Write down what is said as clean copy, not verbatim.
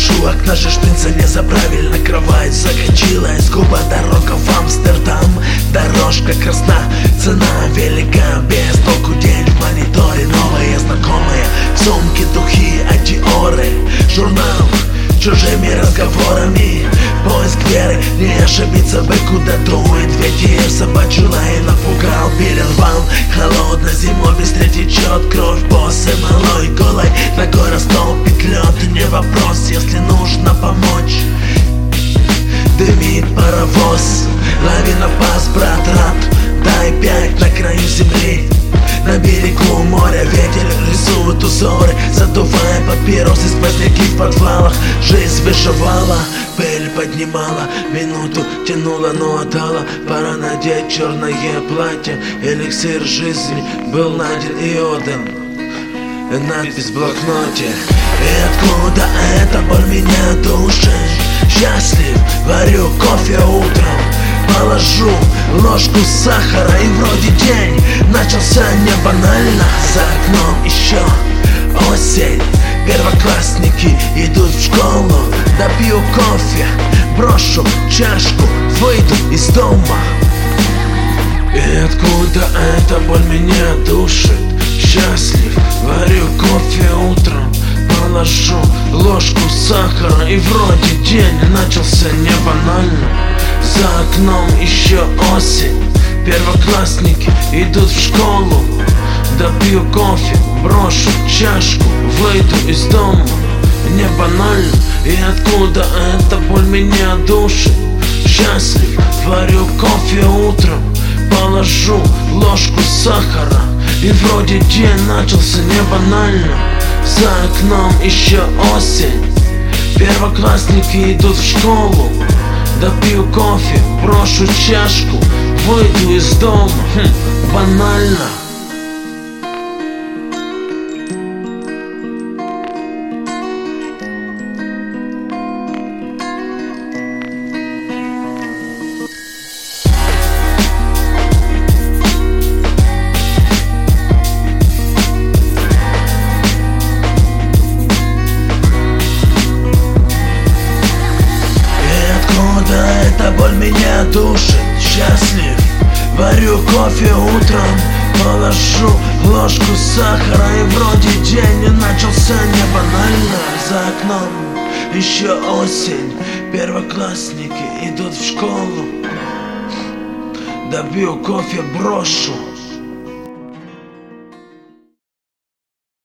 Пишу окна же шприца не заправили, кровать закачилась, губа дорога в Амстердам. Дорожка красна, цена велика, без толку день в мониторе. Новые знакомые, в сумке духи, Диоры, журнал чужими разговорами. Поиск веры, не ошибиться бы, куда дует ветер. Собачий лай напугал, перервал. Холодно зимой быстро течет кровь. Боссы малой голой ногой растопит лед. Не вопрос, если нужно помочь. Дымит паровоз, лавина пас, брат, рад. Дай 5 на краю земли. На берегу моря ветер рисует узоры, задувая папиросы, сквозняки в подвалах. Жизнь вышивала, пыль поднимала, минуту тянула, но отдала. Пора надеть черное платье, эликсир жизни был найден и отдан. Надпись в блокноте. И откуда эта боль меня душит? Счастлив, варю кофе утром, положу ложку сахара, и вроде день начался не банально. За окном еще осень, первоклассники идут в школу. Допью кофе, брошу чашку, выйду из дома. И откуда эта боль меня душит? Счастлив, варю кофе утром, положу ложку сахара, и вроде день начался не банально. За окном еще осень, первоклассники идут в школу. Допью кофе, брошу чашку, выйду из дома. Не банально, и откуда эта боль меня душит? Счастлив, варю кофе утром, положу ложку сахара, и вроде день начался не банально. За окном еще осень, первоклассники идут в школу. Допью кофе, брошу чашку, выйду из дома. Банально. Эта боль меня душит. Счастлив, варю кофе утром, положу ложку сахара, и вроде день начался не банально. За окном еще осень, первоклассники идут в школу. Допью кофе, брошу